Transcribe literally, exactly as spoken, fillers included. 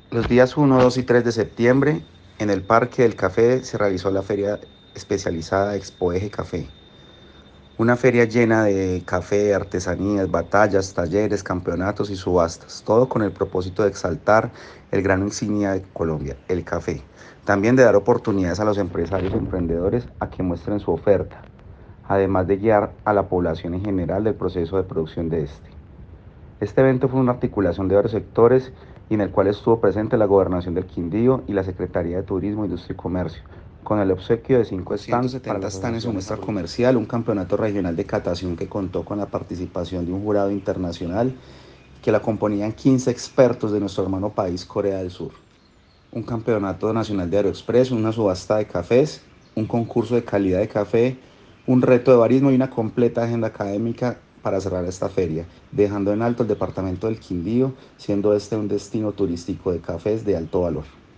Los días uno, dos y tres de septiembre, en el Parque del Café se realizó la feria especializada Expo Eje Café. Una feria llena de café, artesanías, batallas, talleres, campeonatos y subastas, todo con el propósito de exaltar el gran insignia de Colombia, el café. También de dar oportunidades a los empresarios y emprendedores a que muestren su oferta, además de guiar a la población en general del proceso de producción de este. Este evento fue una articulación de varios sectores y en el cual estuvo presente la Gobernación del Quindío y la Secretaría de Turismo, Industria y Comercio, con el obsequio de cinco stands para las stands en su muestra comercial, un campeonato regional de catación que contó con la participación de un jurado internacional que la componían quince expertos de nuestro hermano país Corea del Sur, un campeonato nacional de Aeroexpress, una subasta de cafés, un concurso de calidad de café, un reto de barismo y una completa agenda académica para cerrar esta feria, dejando en alto el departamento del Quindío, siendo este un destino turístico de cafés de alto valor.